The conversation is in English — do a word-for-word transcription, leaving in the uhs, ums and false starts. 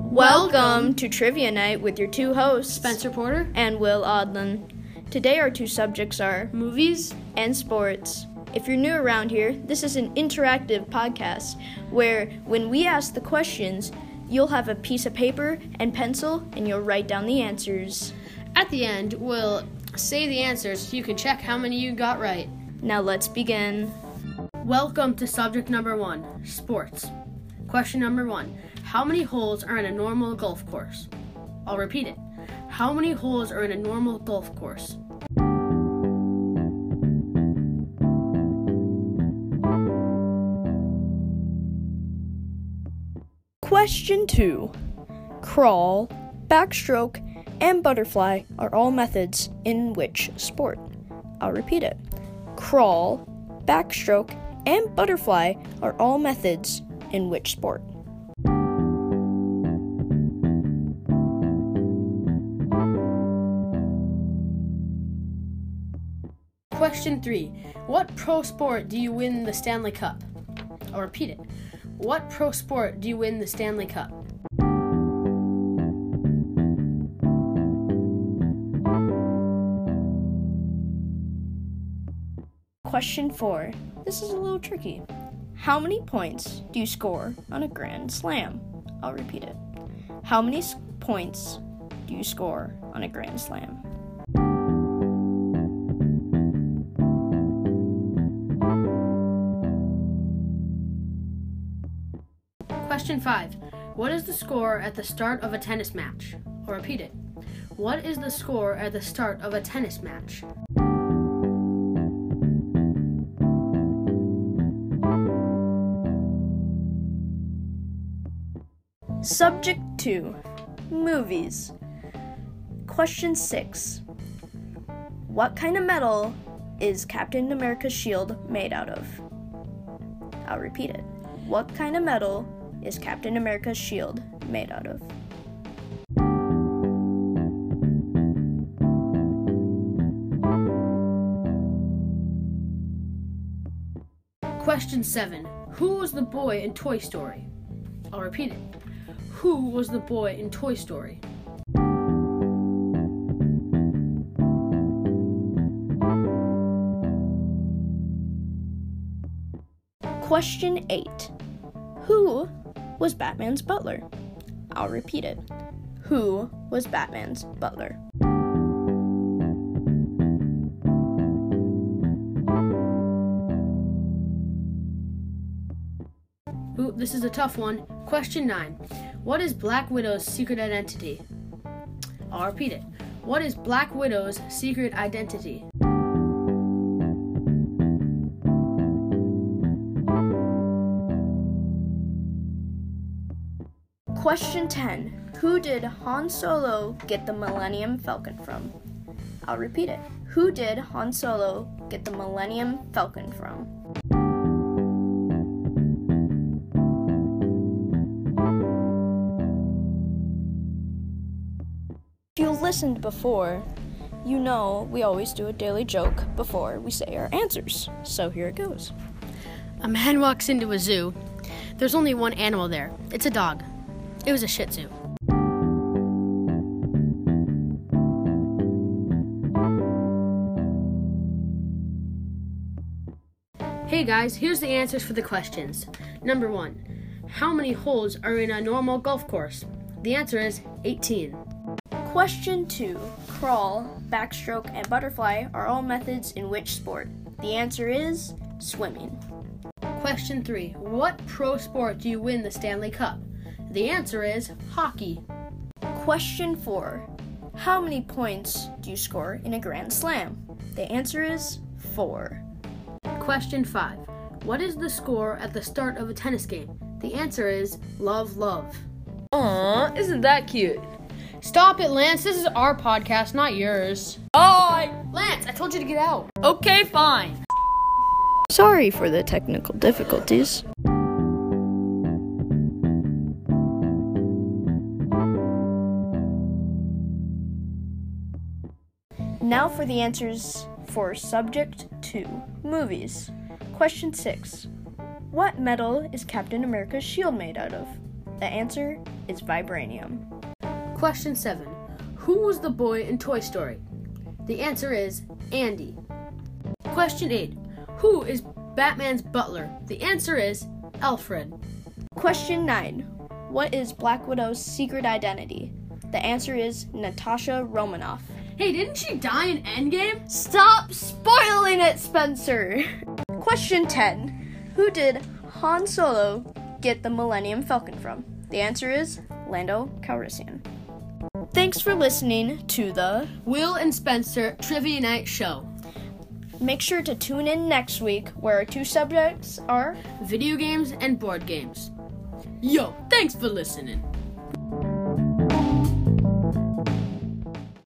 Welcome to Trivia Night with your two hosts, Spencer Porter and Will Odlin. Today our two subjects are movies and sports. If you're new around here, this is an interactive podcast where when we ask the questions, you'll have a piece of paper and pencil and you'll write down the answers. At the end, we'll say the answers so you can check how many you got right. Now let's begin. Welcome to subject number one, sports. Question number one, how many holes are in a normal golf course? I'll repeat it. How many holes are in a normal golf course? Question two. Crawl, backstroke, and butterfly are all methods in which sport? I'll repeat it. Crawl, backstroke, and butterfly are all methods in which sport? Question three, what pro sport do you win the Stanley Cup? I'll repeat it. What pro sport do you win the Stanley Cup? Question four. This is a little tricky. How many points do you score on a Grand Slam? I'll repeat it. How many s- points do you score on a Grand Slam? Question five. What is the score at the start of a tennis match? I'll repeat it. What is the score at the start of a tennis match? Subject two. Movies. Question six. What kind of metal is Captain America's shield made out of? I'll repeat it. What kind of metal is Captain America's shield made out of? Question seven. Who was the boy in Toy Story? I'll repeat it. Who was the boy in Toy Story? Question eight. Who was Batman's butler? I'll repeat it. Who was Batman's butler? Ooh, this is a tough one. Question nine. What is Black Widow's secret identity? I'll repeat it. What is Black Widow's secret identity? Question ten. Who did Han Solo get the Millennium Falcon from? I'll repeat it. Who did Han Solo get the Millennium Falcon from? If you've listened before, you know we always do a daily joke before we say our answers. So here it goes. A man walks into a zoo. There's only one animal there. It's a dog. It was a Shih Tzu. Hey guys, here's the answers for the questions. Number one, how many holes are in a normal golf course? The answer is eighteen. Question two. Crawl, backstroke, and butterfly are all methods in which sport? The answer is swimming. Question three, what pro sport do you win the Stanley Cup? The answer is hockey. Question four. How many points do you score in a Grand Slam? The answer is four. Question five. What is the score at the start of a tennis game? The answer is love, love. Aw, isn't that cute? Stop it, Lance. This is our podcast, not yours. Oh, I... Lance, I told you to get out. Okay, fine. Sorry for the technical difficulties. Now for the answers for subject two, movies. Question six. What metal is Captain America's shield made out of? The answer is vibranium. Question seven. Who was the boy in Toy Story? The answer is Andy. Question eight. Who is Batman's butler? The answer is Alfred. Question nine. What is Black Widow's secret identity? The answer is Natasha Romanoff. Hey, didn't she die in Endgame? Stop spoiling it, Spencer! Question ten. Who did Han Solo get the Millennium Falcon from? The answer is Lando Calrissian. Thanks for listening to the Will and Spencer Trivia Night Show. Make sure to tune in next week where our two subjects are Video games and board games. Yo, thanks for listening.